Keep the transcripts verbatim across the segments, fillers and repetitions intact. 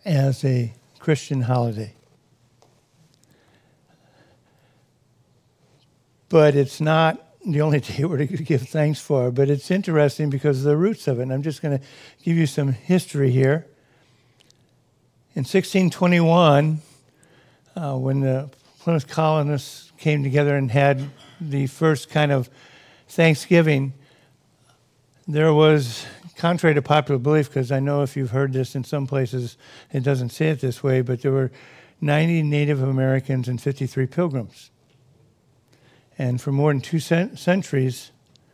as a Christian holiday. But it's not the only day we're to give thanks for, but it's interesting because of the roots of it. And I'm just going to give you some history here. In sixteen twenty-one, uh, when the Plymouth colonists came together and had the first kind of Thanksgiving, there was, contrary to popular belief, because I know if you've heard this in some places, it doesn't say it this way, but there were ninety Native Americans and fifty-three Pilgrims. And for more than two cent- centuries,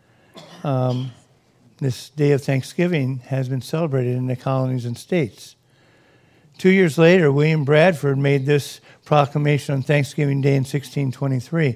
um, this day of Thanksgiving has been celebrated in the colonies and states. Two years later, William Bradford made this proclamation on Thanksgiving Day in sixteen twenty-three.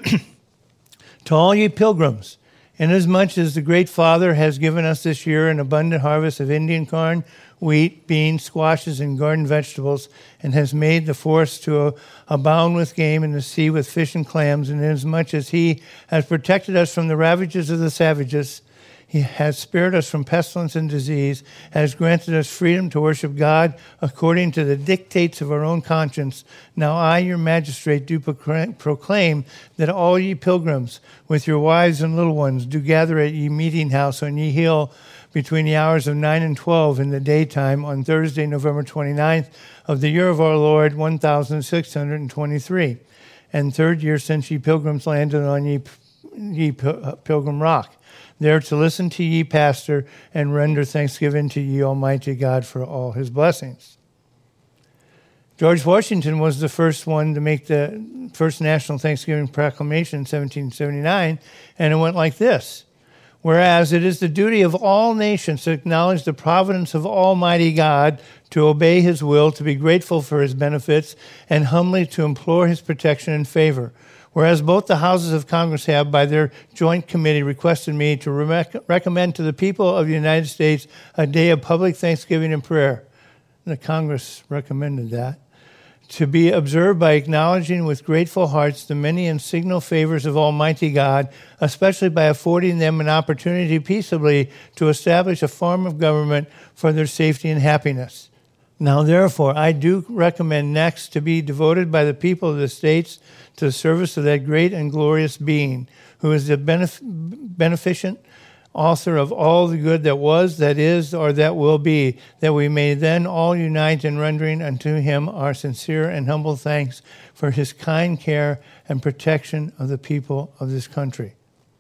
To all ye pilgrims, inasmuch as the great Father has given us this year an abundant harvest of Indian corn, wheat, beans, squashes, and garden vegetables, and has made the forests to abound with game and the sea with fish and clams, and inasmuch as he has protected us from the ravages of the savages, he has spared us from pestilence and disease, has granted us freedom to worship God according to the dictates of our own conscience. Now I, your magistrate, do proclaim that all ye pilgrims, with your wives and little ones, do gather at ye meeting house on ye hill between the hours of nine and twelve in the daytime on Thursday, November twenty-ninth of the year of our Lord, one thousand six hundred twenty-three, and third year since ye pilgrims landed on ye, ye Pilgrim Rock, there to listen to ye pastor and render thanksgiving to ye Almighty God for all his blessings. George Washington was the first one to make the first National Thanksgiving Proclamation in seventeen seventy-nine, and it went like this. Whereas it is the duty of all nations to acknowledge the providence of Almighty God, to obey his will, to be grateful for his benefits, and humbly to implore his protection and favor. Whereas both the houses of Congress have, by their joint committee, requested me to re- recommend to the people of the United States a day of public thanksgiving and prayer. The Congress recommended that. To be observed by acknowledging with grateful hearts the many and signal favors of Almighty God, especially by affording them an opportunity peaceably to establish a form of government for their safety and happiness. Now, therefore, I do recommend next to be devoted by the people of the states to the service of that great and glorious being, who is the benef- beneficent author of all the good that was, that is, or that will be, that we may then all unite in rendering unto him our sincere and humble thanks for his kind care and protection of the people of this country.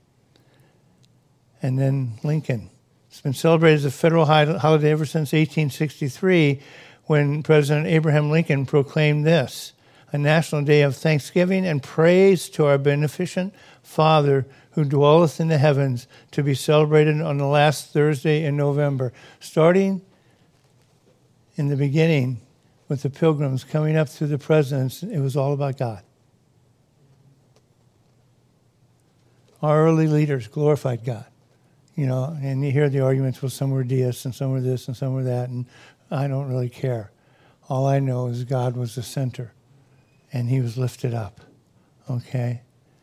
And then Lincoln. It's been celebrated as a federal holiday ever since eighteen sixty-three, when President Abraham Lincoln proclaimed this, a national day of thanksgiving and praise to our beneficent Father who dwelleth in the heavens, to be celebrated on the last Thursday in November. Starting in the beginning with the pilgrims coming up through the presidents, it was all about God. Our early leaders glorified God. You know, and you hear the arguments, well, some were deists and some were this and some were that, and I don't really care. All I know is God was the center, and he was lifted up, okay?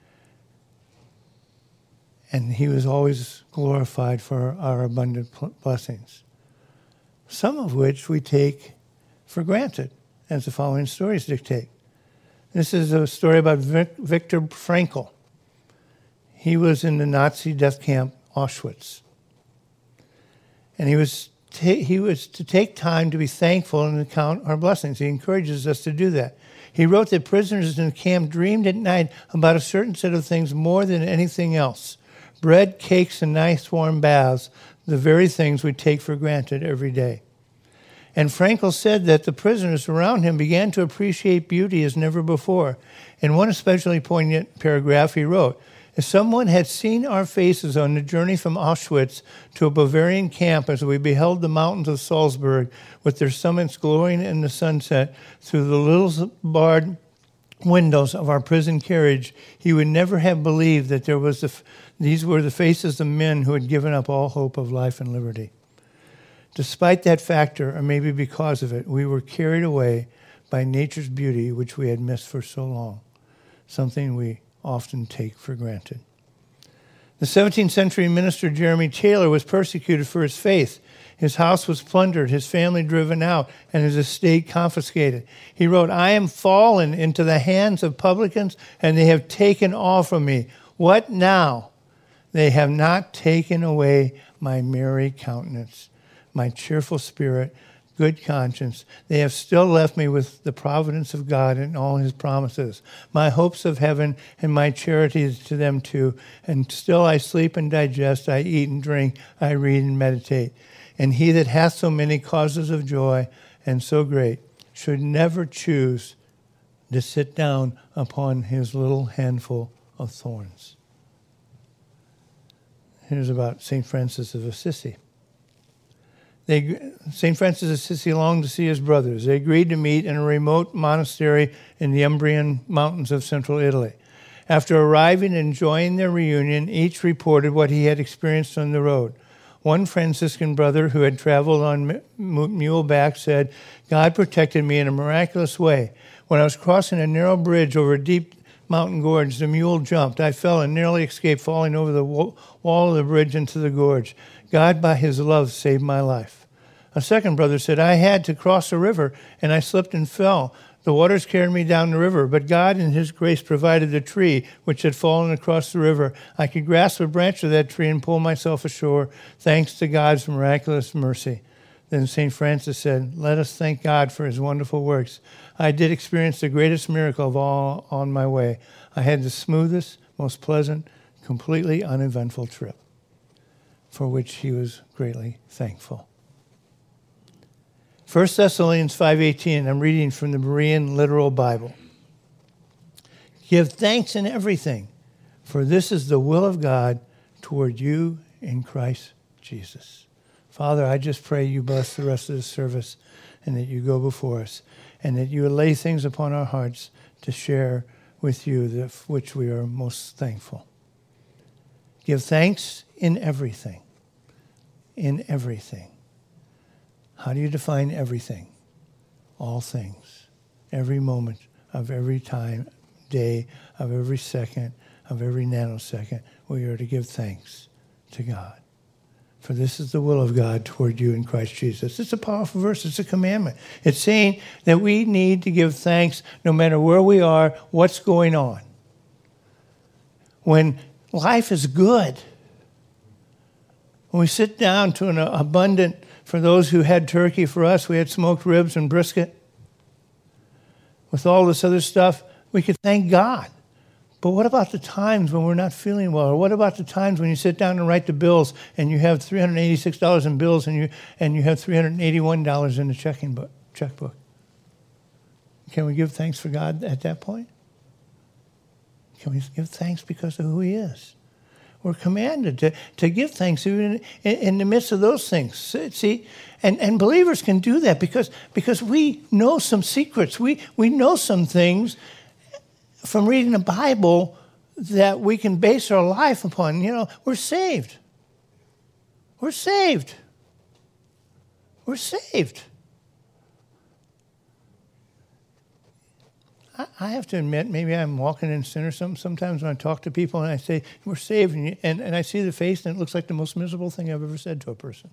And he was always glorified for our abundant blessings, some of which we take for granted, as the following stories dictate. This is a story about Vic- Viktor Frankl. He was in the Nazi death camp, Auschwitz. And he was ta- he was to take time to be thankful and count our blessings. He encourages us to do that. He wrote that prisoners in the camp dreamed at night about a certain set of things more than anything else. Bread, cakes, and nice warm baths, the very things we take for granted every day. And Frankl said that the prisoners around him began to appreciate beauty as never before. In one especially poignant paragraph, he wrote, if someone had seen our faces on the journey from Auschwitz to a Bavarian camp as we beheld the mountains of Salzburg with their summits glowing in the sunset through the little barred windows of our prison carriage, he would never have believed that there was the, these were the faces of men who had given up all hope of life and liberty. Despite that factor, or maybe because of it, we were carried away by nature's beauty, which we had missed for so long, something we often take for granted. The seventeenth century minister Jeremy Taylor was persecuted for his faith. His house was plundered, his family driven out, and his estate confiscated. He wrote, I am fallen into the hands of publicans, and they have taken all from me. What now? They have not taken away my merry countenance, my cheerful spirit, good conscience. They have still left me with the providence of God and all his promises, my hopes of heaven and my charities to them too. And still I sleep and digest, I eat and drink, I read and meditate. And he that hath so many causes of joy and so great should never choose to sit down upon his little handful of thorns. Here's about Saint Francis of Assisi. They, Saint Francis of Assisi longed to see his brothers. They agreed to meet in a remote monastery in the Umbrian mountains of central Italy. After arriving and enjoying their reunion, each reported what he had experienced on the road. One Franciscan brother who had traveled on muleback said, God protected me in a miraculous way. When I was crossing a narrow bridge over a deep mountain gorge, the mule jumped. I fell and narrowly escaped falling over the wall of the bridge into the gorge. God, by his love, saved my life. A second brother said, I had to cross a river, and I slipped and fell. The waters carried me down the river, but God in his grace provided the tree which had fallen across the river. I could grasp a branch of that tree and pull myself ashore, thanks to God's miraculous mercy. Then Saint Francis said, let us thank God for his wonderful works. I did experience the greatest miracle of all on my way. I had the smoothest, most pleasant, completely uneventful trip, for which he was greatly thankful. First Thessalonians five eighteen, I'm reading from the Berean Literal Bible. Give thanks in everything, for this is the will of God toward you in Christ Jesus. Father, I just pray you bless the rest of the service and that you go before us and that you lay things upon our hearts to share with you, that which we are most thankful. Give thanks in everything. In everything. How do you define everything? All things. Every moment of every time, day, of every second, of every nanosecond, we are to give thanks to God. For this is the will of God toward you in Christ Jesus. It's a powerful verse. It's a commandment. It's saying that we need to give thanks no matter where we are, what's going on. When life is good, when we sit down to an abundant, for those who had turkey, for us, we had smoked ribs and brisket. With all this other stuff, we could thank God. But what about the times when we're not feeling well? Or what about the times when you sit down and write the bills and you have three hundred eighty-six dollars in bills and you and you have three hundred eighty-one dollars in the checking book, checkbook? Can we give thanks for God at that point? Can we give thanks because of who he is? We're commanded to, to give thanks even in, in the midst of those things. See, and, and believers can do that because, because we know some secrets. We, we know some things from reading the Bible that we can base our life upon. You know, we're saved. We're saved. We're saved. I, I have to admit, maybe I'm walking in sin or something. Sometimes when I talk to people and I say, we're saved, and, you, and, and I see the face and it looks like the most miserable thing I've ever said to a person.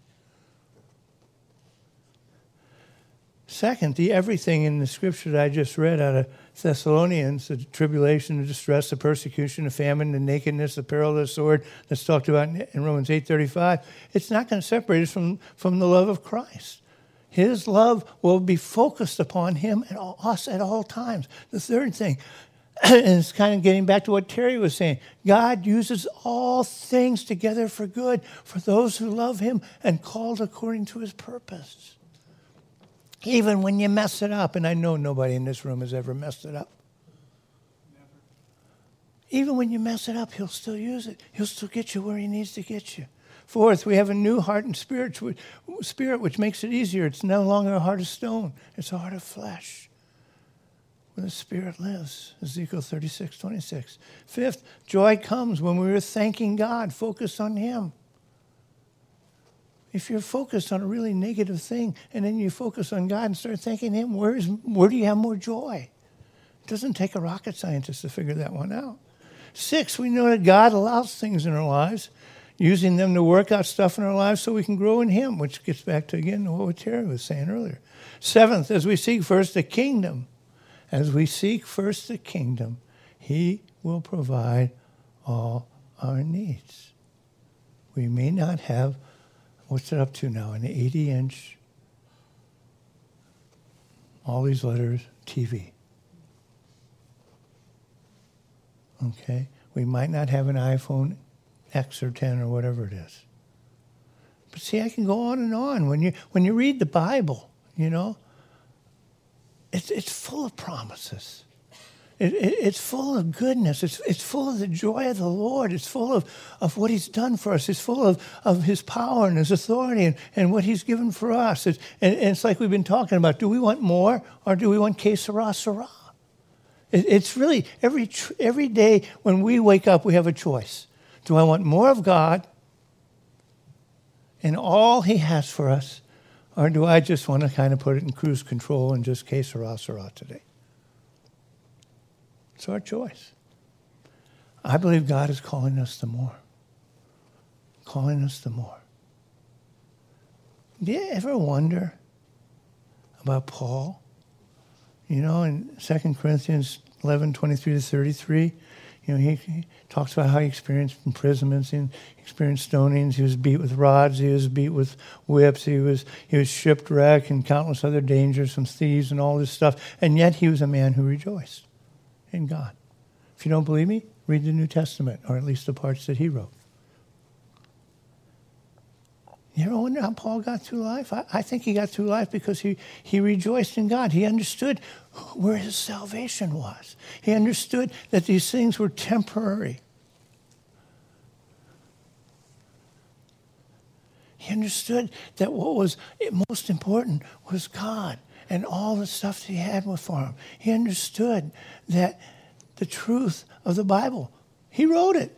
Second, the everything in the scripture that I just read out of Thessalonians, the tribulation, the distress, the persecution, the famine, the nakedness, the peril of the sword that's talked about in Romans eight thirty-five, it's not going to separate us from, from the love of Christ. His love will be focused upon him and all, us at all times. The third thing, and it's kind of getting back to what Terry was saying, God uses all things together for good for those who love him and called according to his purpose. Even when you mess it up, and I know nobody in this room has ever messed it up. Never. Even when you mess it up, he'll still use it. He'll still get you where he needs to get you. Fourth, we have a new heart and spirit, spirit which makes it easier. It's no longer a heart of stone. It's a heart of flesh where the Spirit lives. Ezekiel thirty-six twenty-six. Fifth, joy comes when we are thanking God, focused on him. If you're focused on a really negative thing and then you focus on God and start thanking him, where, is, where do you have more joy? It doesn't take a rocket scientist to figure that one out. Six, we know that God allows things in our lives. using them to work out stuff in our lives so we can grow in him, which gets back to, again, what Terry was saying earlier. Seventh, as we seek first the kingdom, as we seek first the kingdom, he will provide all our needs. We may not have, what's it up to now, an eighty-inch, all these letters, T V. Okay? We might not have an iPhone X or ten or whatever it is. But see, I can go on and on. When you when you read the Bible, you know, it's it's full of promises. It, it, it's full of goodness. It's it's full of the joy of the Lord. It's full of, of what he's done for us. It's full of, of his power and his authority and, and what he's given for us. It's, and, and it's like we've been talking about. Do we want more or do we want que sera, sera? It, it's really, every every day when we wake up, we have a choice. Do I want more of God and all he has for us, or do I just want to kind of put it in cruise control and just que sera, sera today? It's our choice. I believe God is calling us to more. Calling us to more. Do you ever wonder about Paul? You know, in Second Corinthians eleven, twenty-three to thirty-three, you know, he, he talks about how he experienced imprisonments, he experienced stonings, he was beat with rods, he was beat with whips, he was he was shipwrecked and countless other dangers from thieves and all this stuff, and yet he was a man who rejoiced in God. If you don't believe me, read the New Testament, or at least the parts that he wrote. You ever wonder how Paul got through life? I, I think he got through life because he, he rejoiced in God. He understood where his salvation was. He understood that these things were temporary. He understood that what was most important was God and all the stuff that he had for him. He understood that the truth of the Bible, he wrote it,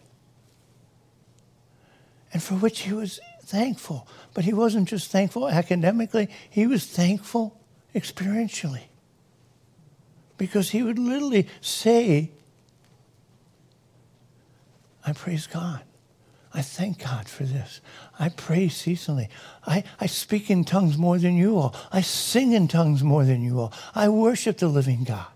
and for which he was thankful. But he wasn't just thankful academically, he was thankful experientially. Because he would literally say, I praise God. I thank God for this. I pray ceaselessly. I, I speak in tongues more than you all. I sing in tongues more than you all. I worship the living God.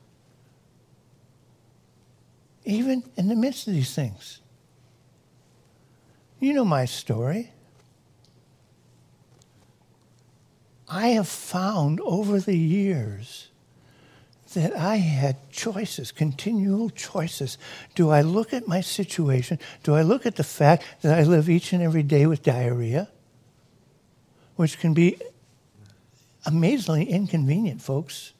Even in the midst of these things. You know my story. I have found over the years that I had choices, continual choices. Do I look at my situation? Do I look at the fact that I live each and every day with diarrhea, which can be amazingly inconvenient, folks?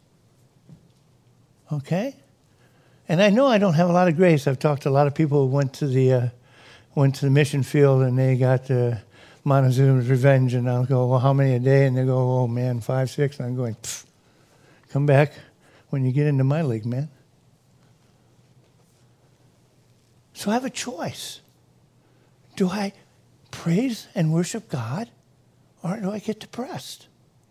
Okay? And I know I don't have a lot of grace. I've talked to a lot of people who went to the uh, went to the mission field and they got uh, Montezuma's Revenge, and I'll go, well, how many a day? And they go, oh man, five, six. And I'm going, pfft, come back when you get into my league, man. So I have a choice. Do I praise and worship God, or do I get depressed?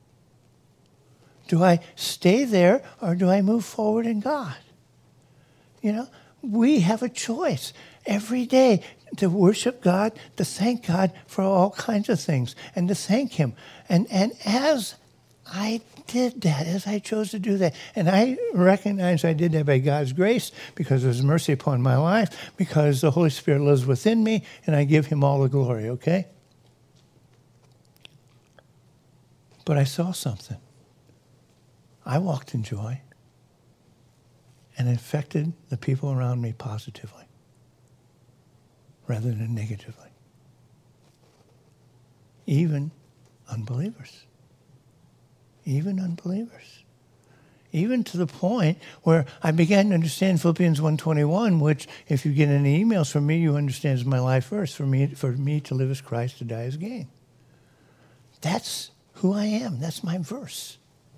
Do I stay there, or do I move forward in God? You know, we have a choice every day to worship God, to thank God for all kinds of things, and to thank him. And and as I did that, as I chose to do that, and I recognize I did that by God's grace, because of his mercy upon my life, because the Holy Spirit lives within me, and I give him all the glory, okay? But I saw something. I walked in joy, and it affected the people around me positively rather than negatively. Even unbelievers. Even unbelievers. Even to the point where I began to understand Philippians one twenty-one, which, if you get any emails from me, you understand is my life verse. For me, for me to live as Christ, to die as gain. That's who I am. That's my verse.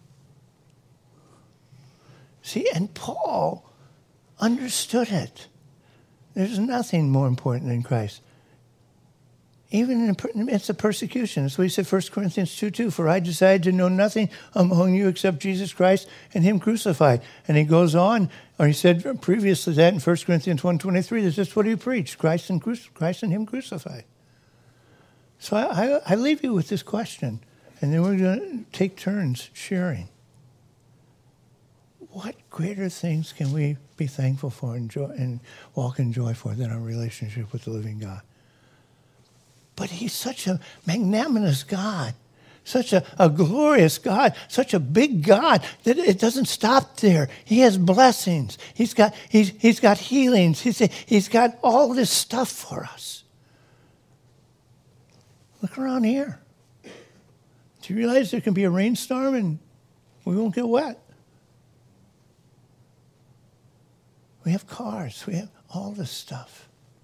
See, and Paul understood it. There's nothing more important than Christ. Even in the midst of persecution. That's what he said, First Corinthians two two. For I decided to know nothing among you except Jesus Christ and him crucified. And he goes on, or he said previous to that in First Corinthians one twenty-three, that's just what he preached, Christ and, Christ and him crucified. So I, I, I leave you with this question, and then we're going to take turns sharing. What greater things can we be thankful for and, joy, and walk in joy for than our relationship with the living God? But he's such a magnanimous God, such a, a glorious God, such a big God that it doesn't stop there. He has blessings. He's got, he's, he's got healings. He's, he's got all this stuff for us. Look around here. Do you realize there can be a rainstorm and we won't get wet? We have cars. We have all this stuff.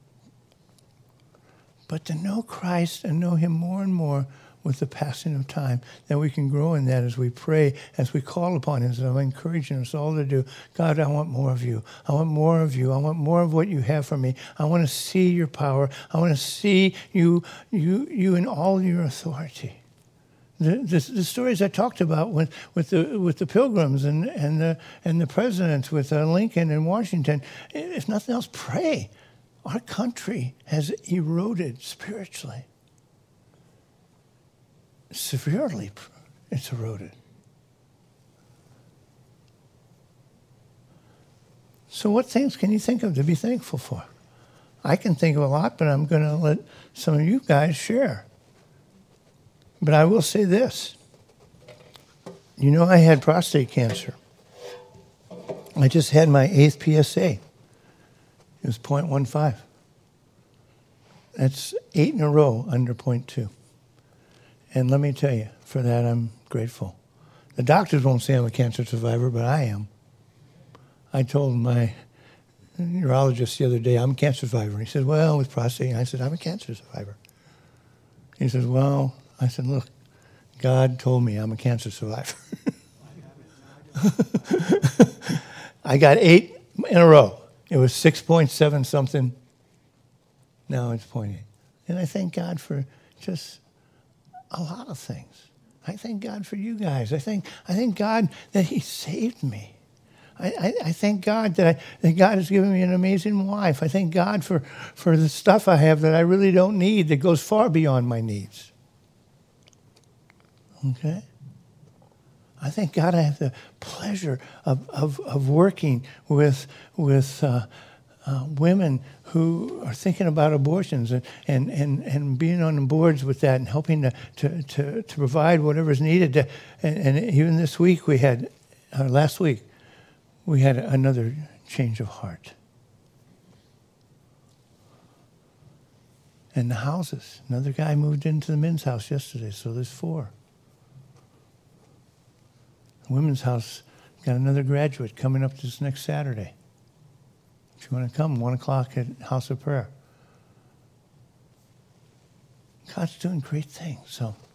But to know Christ and know him more and more with the passing of time, that we can grow in that as we pray, as we call upon him. So I'm encouraging us all to do, God, I want more of you. I want more of you. I want more of what you have for me. I want to see your power. I want to see you, you, you in all your authority. The, the, the stories I talked about with, with the with the Pilgrims and and the and the presidents, with uh, Lincoln and Washington. If nothing else, pray. Our country has eroded spiritually. Severely, it's eroded. So, what things can you think of to be thankful for? I can think of a lot, but I'm going to let some of you guys share. But I will say this. You know, I had prostate cancer. I just had my eighth P S A. It was zero point one five. That's eight in a row under zero point two. And let me tell you, for that I'm grateful. The doctors won't say I'm a cancer survivor, but I am. I told my urologist the other day, I'm a cancer survivor. He said, well, with prostate. I said, I'm a cancer survivor. He says, well, I said, look, God told me I'm a cancer survivor. I got eight in a row. It was six point seven something. Now it's zero point eight. And I thank God for just a lot of things. I thank God for you guys. I thank, I thank God that he saved me. I, I, I thank God that, I, that God has given me an amazing wife. I thank God for, for the stuff I have that I really don't need, that goes far beyond my needs. Okay? I thank God I have the pleasure of, of, of working with, with uh, uh, women who are thinking about abortions and, and, and, and being on the boards with that and helping to, to, to, to provide whatever is needed. To, and, and even this week we had, uh, last week, we had another change of heart. And the houses. Another guy moved into the men's house yesterday, so there's four. The women's house got another graduate coming up this next Saturday. If you want to come, one o'clock at House of Prayer. God's doing great things. So